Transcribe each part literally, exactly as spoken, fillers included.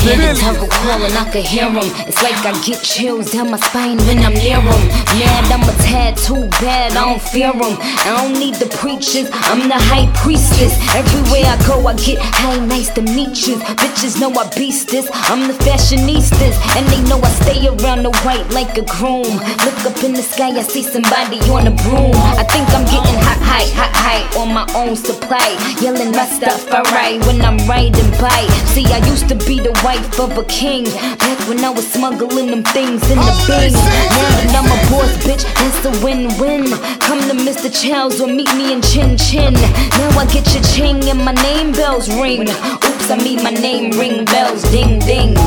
hear the turtle calling, I could hear him. It's like I get chills down my spine when I'm near him. Mad, I'm a tad too bad, I don't fear him. I don't need the preachers, I'm the high priestess. Everywhere I go, I get hi, nice to meet you. Bitches know I beast this, I'm the fashionistas, and they know I stay around the white like a groom. Look up in the sky, I see somebody on a broom. I think I'm getting hot, high, hot, high on my own supply. Yelling my stuff, alright, when I'm riding by. See, I used to be the wife of a king, back when I was smuggling them things in the bin. Now that I'm a boss, bitch, that's a win-win. Come to Mister Chow's or meet me in Chin Chin. Now I get your ching and my name bells ring. Oops, I mean my name ring bells, ding ding.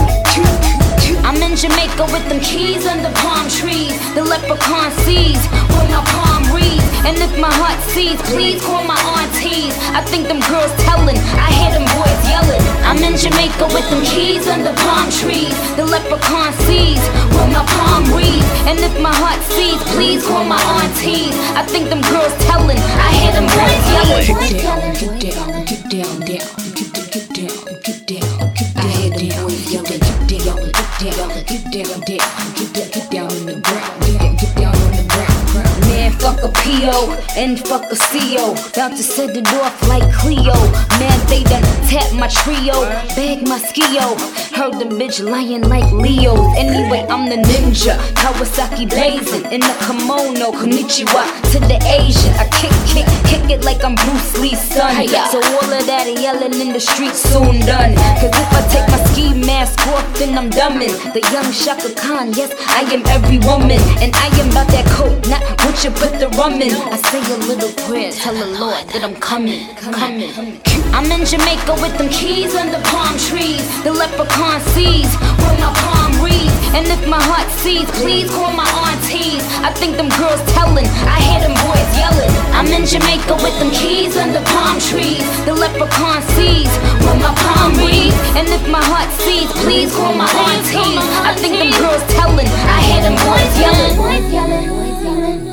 I'm in Jamaica with them keys under palm trees. The leprechaun sees what my palm reads. And if my heart sees, please call my aunties. I think them girls telling, I hear them boys yelling. I'm in Jamaica with them keys under palm trees. The leprechaun sees what my palm reads. And if my heart sees, please call my aunties. I think them girls telling, I hear them boys yelling. Get down, get down, get down, down, get down, get down, get down. I hear them boys yelling. Get down, get down, get down, get down, get down on the ground, get down on the ground. Man, fuck a P O and fuck a C O. About to set it off like Cleo. Man, they done tap my trio, bag my skio. Heard the bitch lying like Leo. Anyway, I'm the ninja, Kawasaki blazing in the kimono. Konnichiwa to the Asian. I kick, kick, kick it like I'm Bruce Lee's son. So all of that yelling in the streets soon done. Cause if I take my ski mask off, then I'm dumbin'. The young Shaka Khan, yes, I am every woman. And I am about that coke, not what you put the rum in. I say a little prayer, tell the Lord that I'm coming, coming. I'm in Jamaica with them keys under palm trees. The leprechaun sees what my palm reads. And if my heart sees, please call my aunties. I think them girls telling, I hear them boys yelling. I'm in Jamaica with them keys under palm trees. The leprechaun sees what my palm reads. And if my heart sees, please call my aunties. I think them girls telling, I hear them boys yelling.